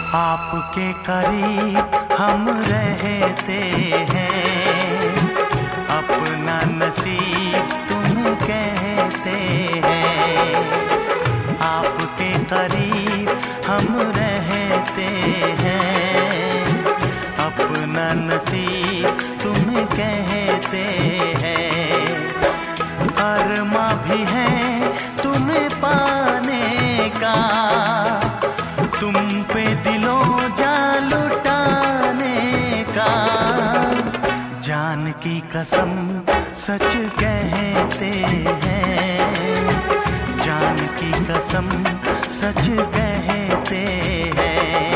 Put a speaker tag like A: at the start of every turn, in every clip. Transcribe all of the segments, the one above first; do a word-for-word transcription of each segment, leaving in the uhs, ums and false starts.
A: आपके करीब हम रहते हैं, अपना नसीब तुम कहते हैं। आपके करीब हम रहते हैं, अपना नसीब तुम कहते हैं। अरमा भी है तुम्हें पाने का, तुम पे दिलों जान लुटाने का। जान की कसम सच कहते हैं, जान की कसम सच कहते हैं।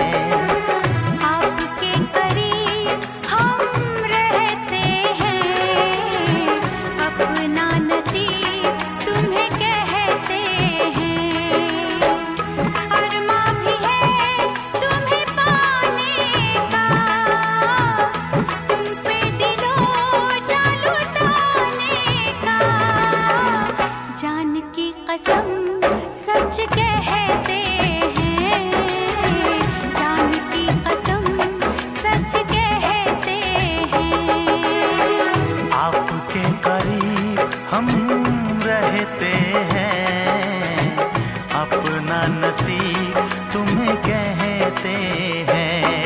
B: आपके करीब हम रहते हैं, अपना नसीब तुम्हें कहते हैं। अरमा भी है तुम्हें पाने का, तुम पे दिलों जान लुटाने का। जान की कसम सच कहते हैं, जान की कसम सच कहते हैं।
A: आपके करीब हम रहते हैं, अपना नसीब तुम्हें कहते हैं।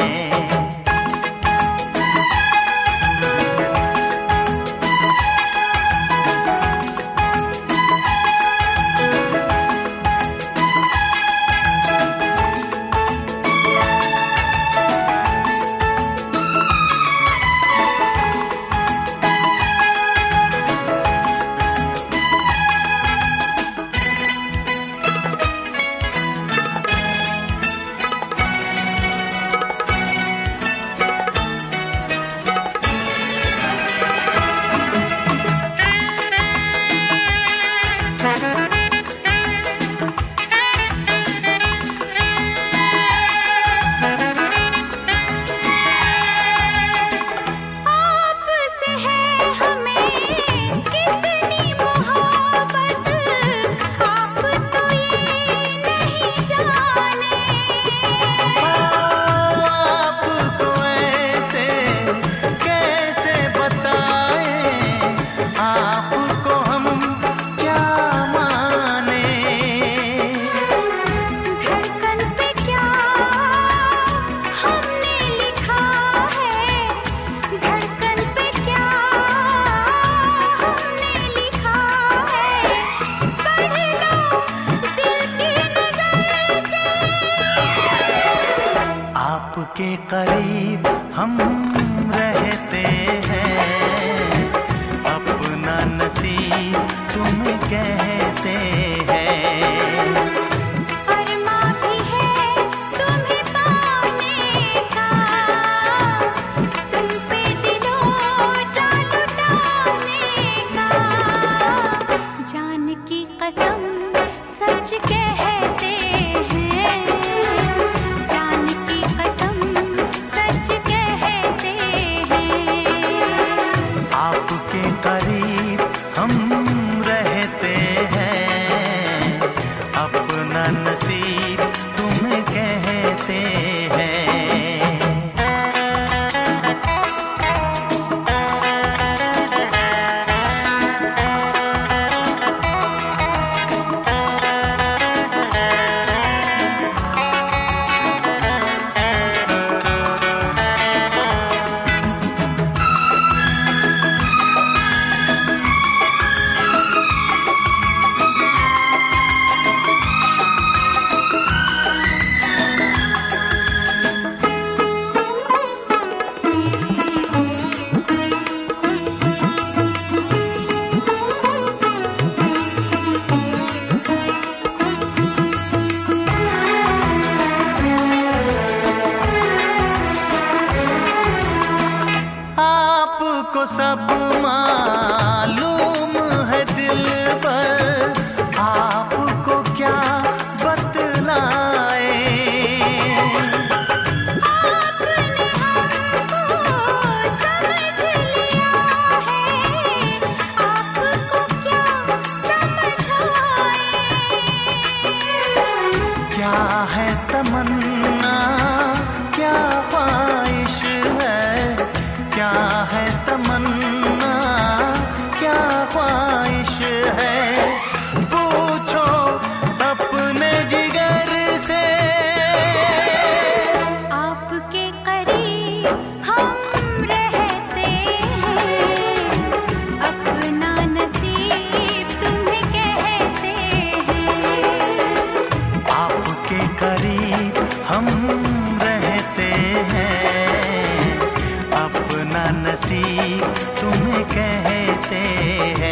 A: आपके करीब हम रहते हैं, अपना नसीब तुम कहते हैं।
B: अरमा भी है तुम्हें पाने का, तुम पे दिलों जान लुटाने का। जान की कसम सच कहते हैं, जान की कसम सच कहते हैं।
A: आपके करीब हम रहते हैं, अपना नसीब तुम कहते हैं। आपको सब मालूम है दिलबर, आपको क्या बतलाए।
B: आपने हमको समझ लिया है, आपको क्या समझाए।
A: क्या है तमन्ना नजदीक तुम्हें कहते